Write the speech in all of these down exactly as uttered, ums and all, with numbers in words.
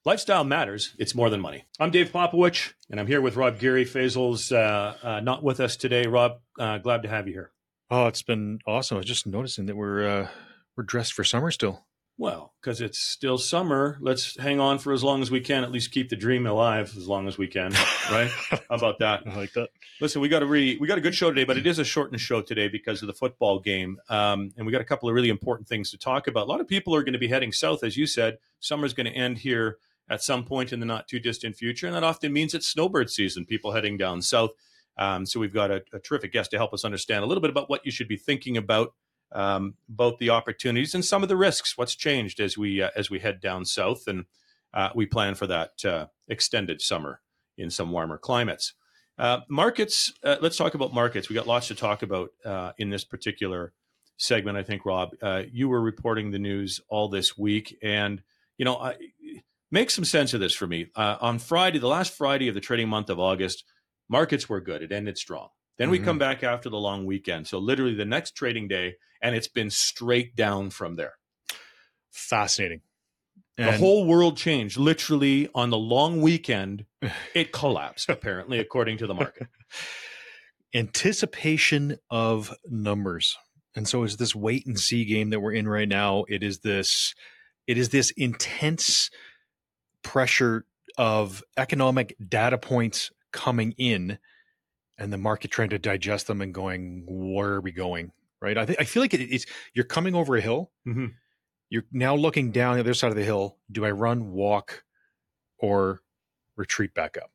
Lifestyle matters. It's more than money. I'm Dave Popowich, and I'm here with Rob Geary. Faisal's uh, uh, not with us today. Rob, uh, glad to have you here. Oh, it's been awesome. I was just noticing that we're uh, we're dressed for summer still. Well, because it's still summer, let's hang on for as long as we can. At least keep the dream alive as long as we can, right? How about that? I like that. Listen, we got a really we got a good show today, but it is a shortened show today because of the football game, um, and we got a couple of really important things to talk about. A lot of people are going to be heading south, as you said. Summer's going to end here at some point in the not too distant future, and that often means it's snowbird season. People heading down south. Um, so we've got a, a terrific guest to help us understand a little bit about what you should be thinking about. Um, both the opportunities and some of the risks. What's changed as we uh, as we head down south, and uh, we plan for that uh, extended summer in some warmer climates. Uh, markets. Uh, let's talk about markets. We got lots to talk about uh, in this particular segment. I think, Rob, uh, you were reporting the news all this week, and you know, I, make some sense of this for me. Uh, on Friday, the last Friday of the trading month of August, markets were good. It ended strong. Then we mm-hmm. come back after the long weekend. So literally the next trading day, and it's been straight down from there. Fascinating. And the whole world changed. Literally on the long weekend, it collapsed, apparently, according to the market. Anticipation of numbers. And so is this wait and see game that we're in right now. It is this, it is this intense pressure of economic data points coming in, and the market trying to digest them and going, where are we going? Right. I think I feel like it, it's you're coming over a hill. Mm-hmm. You're now looking down the other side of the hill. Do I run, walk, or retreat back up?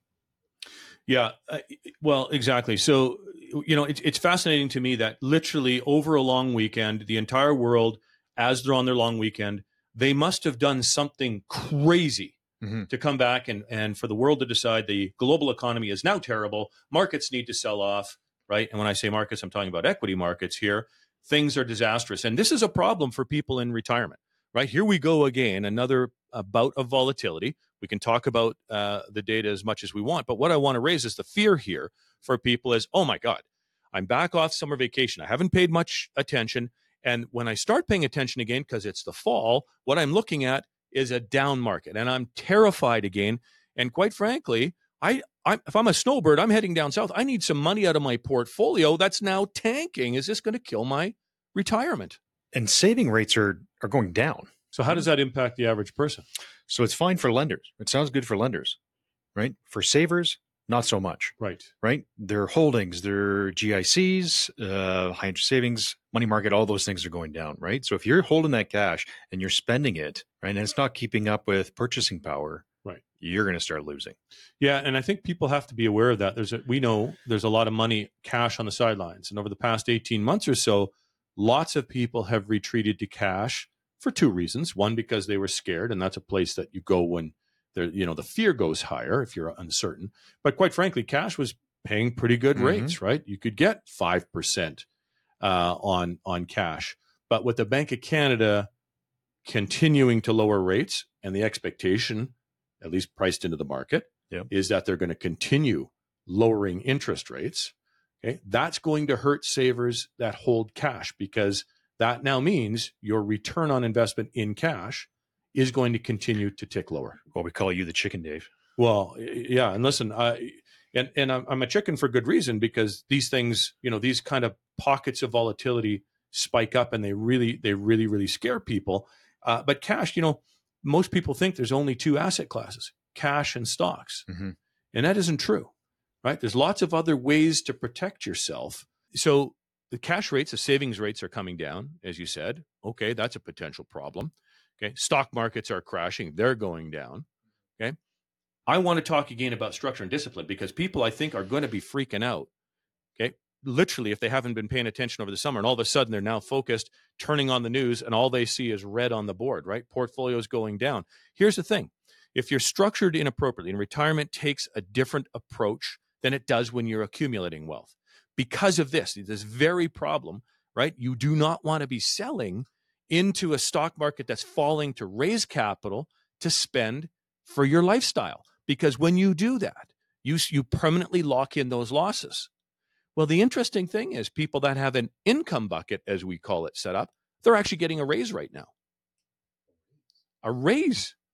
Yeah. Uh, well, exactly. So, you know, it's it's fascinating to me that literally over a long weekend, the entire world, as they're on their long weekend, they must have done something crazy. Mm-hmm. To come back and, and for the world to decide the global economy is now terrible, markets need to sell off, right? And when I say markets, I'm talking about equity markets here. Things are disastrous. And this is a problem for people in retirement, right? Here we go again, another uh, bout of volatility. We can talk about uh, the data as much as we want, but what I want to raise is the fear here for people is, oh my God, I'm back off summer vacation. I haven't paid much attention. And when I start paying attention again, because it's the fall, what I'm looking at is a down market, and I'm terrified again. And quite frankly, I, I if I'm a snowbird, I'm heading down south. I need some money out of my portfolio that's now tanking. Is this going to kill my retirement? And saving rates are are going down. So how does that impact the average person? So it's fine for lenders. It sounds good for lenders, right? For savers, not so much. Right. Right. Their holdings, their G I Cs, uh, high interest savings, money market, all those things are going down, right? So if you're holding that cash and you're spending it, right, and it's not keeping up with purchasing power, right, you're going to start losing. Yeah, and I think people have to be aware of that. There's a, we know there's a lot of money, cash on the sidelines, and over the past eighteen months or so, lots of people have retreated to cash for two reasons. One, because they were scared, and that's a place that you go when there, you know, the fear goes higher if you're uncertain. But quite frankly, cash was paying pretty good mm-hmm. rates, right? You could get five percent uh, on on cash. But with the Bank of Canada continuing to lower rates, and the expectation, at least priced into the market, yep. is that they're going to continue lowering interest rates. Okay, that's going to hurt savers that hold cash, because that now means your return on investment in cash is going to continue to tick lower. Well, we call you the chicken, Dave. Well, yeah. And listen, I, and, and I'm a chicken for good reason, because these things, you know, these kind of pockets of volatility spike up, and they really, they really, really scare people. Uh, but cash, you know, most people think there's only two asset classes, cash and stocks. Mm-hmm. And that isn't true, right? There's lots of other ways to protect yourself. So the cash rates, the savings rates are coming down, as you said. Okay, that's a potential problem. Okay, stock markets are crashing. They're going down. Okay, I want to talk again about structure and discipline, because people, I think, are going to be freaking out. Okay, literally, if they haven't been paying attention over the summer, and all of a sudden they're now focused, turning on the news, and all they see is red on the board, right? Portfolios going down. Here's the thing. If you're structured inappropriately, and retirement takes a different approach than it does when you're accumulating wealth. Because of this, this very problem, right? You do not want to be selling into a stock market that's falling to raise capital to spend for your lifestyle. Because when you do that, you, you permanently lock in those losses. Well, the interesting thing is people that have an income bucket, as we call it, set up, they're actually getting a raise right now. A raise.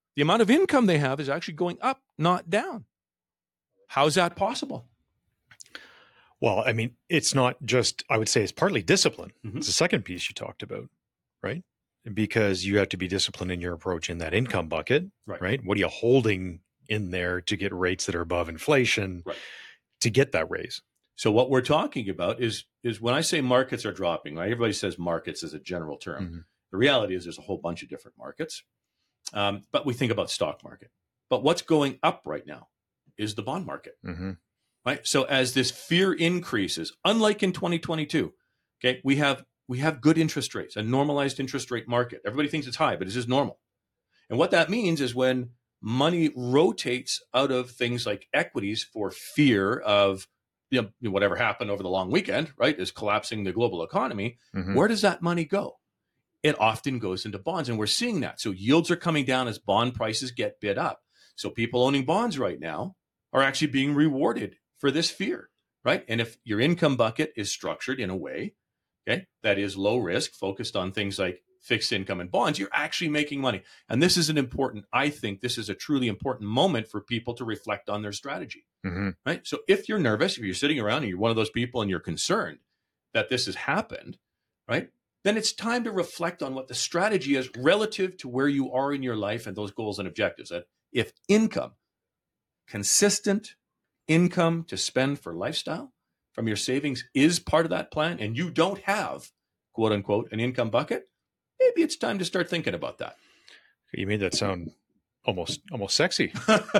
The amount of income they have is actually going up, not down. How's that possible? Well, I mean, it's not just, I would say it's partly discipline. Mm-hmm. It's the second piece you talked about, right? Because you have to be disciplined in your approach in that income bucket, right? right? What are you holding in there to get rates that are above inflation right. to get that raise? So what we're talking about is, is when I say markets are dropping, right? Everybody says markets as a general term. Mm-hmm. The reality is there's a whole bunch of different markets, um, but we think about stock market. But what's going up right now is the bond market. Mm-hmm. Right. So as this fear increases, unlike in twenty twenty-two, okay, we have we have good interest rates, a normalized interest rate market. Everybody thinks it's high, but it's just normal. And what that means is when money rotates out of things like equities for fear of, you know, whatever happened over the long weekend, right, is collapsing the global economy, mm-hmm. where does that money go? It often goes into bonds, and we're seeing that. So yields are coming down as bond prices get bid up. So people owning bonds right now are actually being rewarded for this fear, right? And if your income bucket is structured in a way, okay, that is low risk, focused on things like fixed income and bonds, you're actually making money. And this is an important, I think this is a truly important moment for people to reflect on their strategy, mm-hmm. right? So if you're nervous, if you're sitting around and you're one of those people and you're concerned that this has happened, right? Then it's time to reflect on what the strategy is relative to where you are in your life and those goals and objectives. That if income, consistent income to spend for lifestyle from your savings is part of that plan, and you don't have, quote unquote, an income bucket, maybe it's time to start thinking about that. You made that sound almost almost sexy.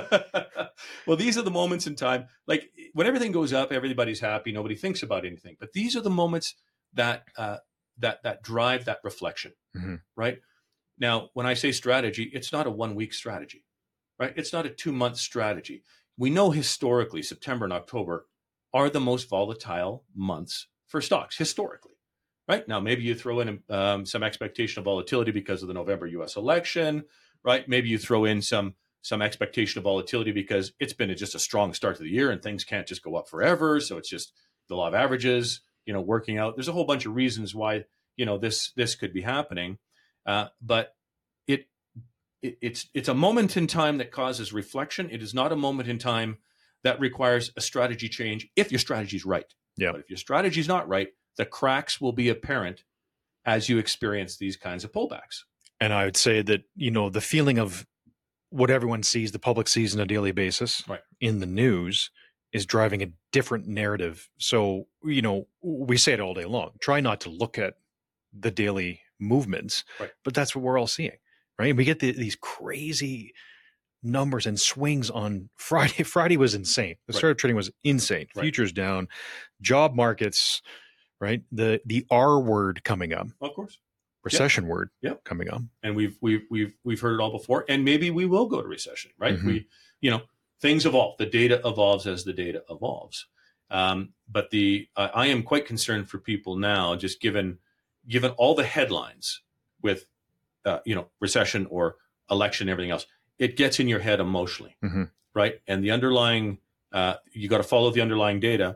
Well, these are the moments in time, like when everything goes up, everybody's happy, nobody thinks about anything. But these are the moments that uh, that that drive that reflection, mm-hmm. right? Now, when I say strategy, it's not a one-week strategy, right? It's not a two-month strategy. We know historically September and October are the most volatile months for stocks, historically, right? Now, maybe you throw in um, some expectation of volatility because of the November U S election, right? Maybe you throw in some some expectation of volatility because it's been a, just a strong start to the year and things can't just go up forever. So it's just the law of averages, you know, working out. There's a whole bunch of reasons why, you know, this this could be happening. Uh, but it It, it's it's a moment in time that causes reflection. It is not a moment in time that requires a strategy change if your strategy is right. Yeah. But if your strategy is not right, the cracks will be apparent as you experience these kinds of pullbacks. And I would say that, you know, the feeling of what everyone sees, the public sees on a daily basis right. in the news is driving a different narrative. So, you know, we say it all day long. Try not to look at the daily movements, right. but that's what we're all seeing. Right. And we get the, these crazy numbers and swings on Friday. Friday was insane. The start right. of trading was insane. Right. Futures down, job markets, right? The the R word coming up. Of course. Recession yep. word yep. coming up. And we've we've we've we've heard it all before. And maybe we will go to recession, right? Mm-hmm. We, you know, things evolve. The data evolves as the data evolves. Um, but the uh, I am quite concerned for people now, just given given all the headlines with Uh, you know, recession or election, everything else, it gets in your head emotionally, mm-hmm. right? And the underlying, uh, you got to follow the underlying data.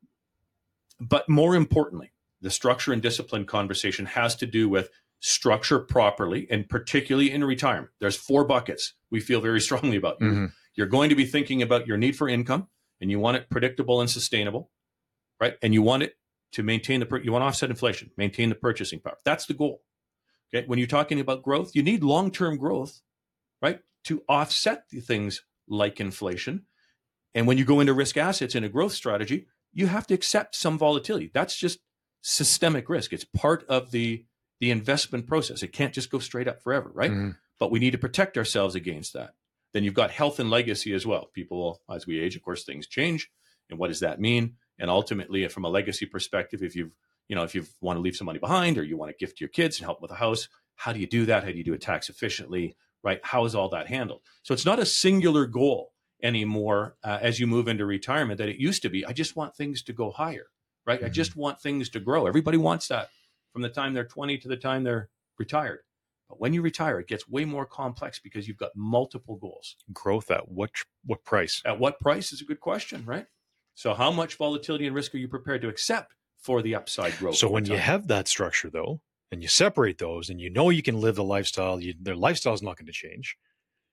But more importantly, the structure and discipline conversation has to do with structure properly, and particularly in retirement. There's four buckets we feel very strongly about. Mm-hmm. You're, you're going to be thinking about your need for income, and you want it predictable and sustainable, right? And you want it to maintain the, you want to offset inflation, maintain the purchasing power. That's the goal. Okay, when you're talking about growth, you need long-term growth, right, to offset the things like inflation. And when you go into risk assets in a growth strategy, you have to accept some volatility. That's just systemic risk. It's part of the, the investment process. It can't just go straight up forever, right? Mm-hmm. But we need to protect ourselves against that. Then you've got health and legacy as well. People, as we age, of course, things change. And what does that mean? And ultimately, from a legacy perspective, if you've You know, if you want to leave some money behind or you want to gift to your kids and help with a house, how do you do that? How do you do it tax efficiently, right? How is all that handled? So it's not a singular goal anymore uh, as you move into retirement that it used to be. I just want things to go higher, right? Mm-hmm. I just want things to grow. Everybody wants that from the time they're twenty to the time they're retired. But when you retire, it gets way more complex because you've got multiple goals. Growth at what, what price? At what price is a good question, right? So how much volatility and risk are you prepared to accept for the upside growth? So when time? You have that structure, though, and you separate those and you know you can live the lifestyle, you, their lifestyle is not going to change,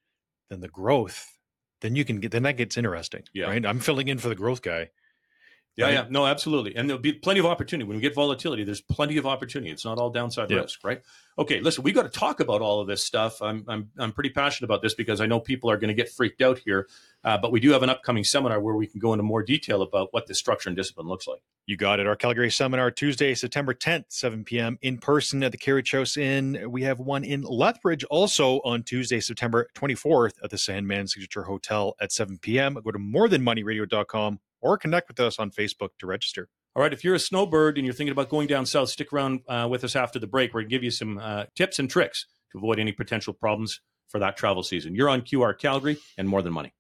then the growth, then you can get, then that gets interesting, Yeah. right? I'm filling in for the growth guy. Yeah, right? yeah, no, absolutely. And there'll be plenty of opportunity. When we get volatility, there's plenty of opportunity. It's not all downside Yeah. risk, right? Okay, listen, we got to talk about all of this stuff. I'm I'm I'm pretty passionate about this because I know people are going to get freaked out here. Uh, but we do have an upcoming seminar where we can go into more detail about what this structure and discipline looks like. You got it. Our Calgary seminar, Tuesday, September tenth, seven p.m. in person at the Carriage House Inn. We have one in Lethbridge also on Tuesday, September twenty-fourth at the Sandman Signature Hotel at seven p.m. Go to more than money radio dot com or connect with us on Facebook to register. All right, if you're a snowbird and you're thinking about going down south, stick around uh, with us after the break. We're going to give you some uh, tips and tricks to avoid any potential problems for that travel season. You're on Q R Calgary and More Than Money.